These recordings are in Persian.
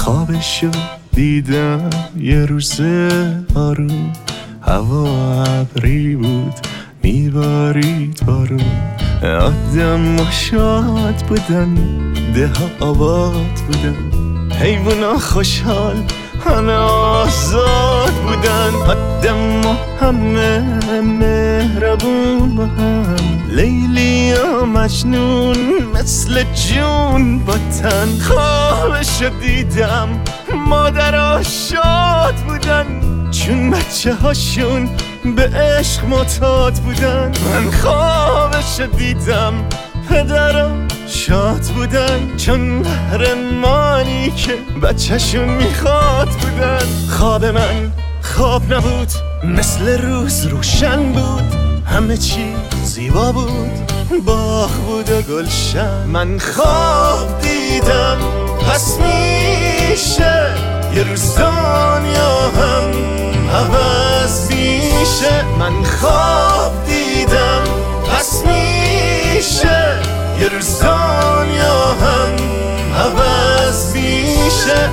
خوابشو دیدم یه روز آروم، هوا ابری بود میبارید بارون. آدم شاد بودن، ده ها آباد بودن، حیونا خوشحال همه آزاد بودن. آدم همه مهربون با هم، لیلی و مجنون مثل جون با تن. خوابشو دیدم مادرها شاد بودن، چون بچه هاشون به عشق معتاد بودن. من خوابشو دیدم پدرم شاد بودن، چون قهرمانی که بچه‌شون میخواد بودن. خواب من خواب نبود، مثل روز روشن بود، همه چی زیبا بود، باغ بود و گلشن. من خواب دیدم پس میشه یه روز دنیا هم عوض میشه. من خواب دیدم پس میشه یه روز دنیا هم عوض میشه.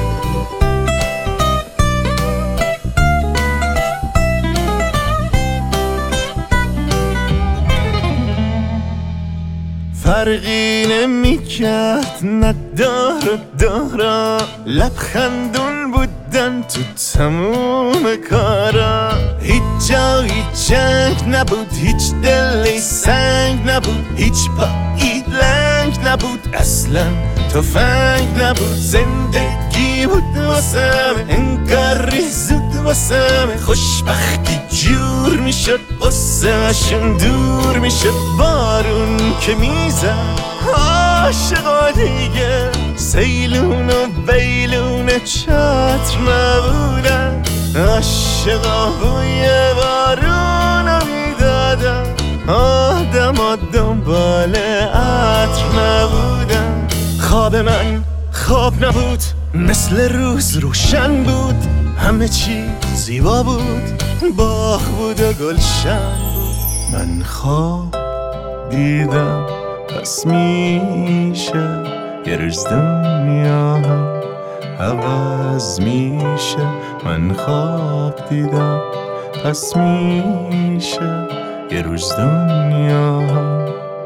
فرقی نمیکرد ندار و دارا، لبخندون بودن تو تموم کارا. هیچ جایی جنگ نبود، هیچ دلی سنگ نبود، هیچ پایی لنگ نبود، اصلا تفنگ نبود. زندگی بود واسم انگار زود واسم، خوشبختی جور میشد واسمشون دور میشد. بارون که میزد عاشقا دیگه، سیلون و بیلون چتر نبودن. عاشقا بوی بارون میدادن، آدم دنبال عطر نبودن. خواب من خواب نبود، مثل روز روشن بود، همه چی زیبا بود، باغ بود و گلشن بود. من خواب دیدم پس میشه یه روز دنیا هم عوض میشه. من خواب دیدم پس میشه یه روز دنیا هم.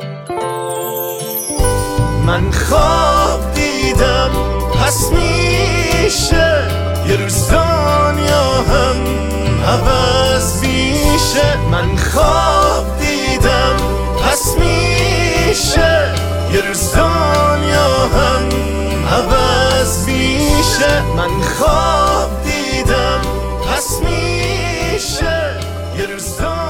من خواب دیدم پس میشه یه روز دنیا هم عوض میشه. من خواب دیدم پس میشه یه روز دنیا هم عوض میشه. من خواب دیدم پس میشه یه روز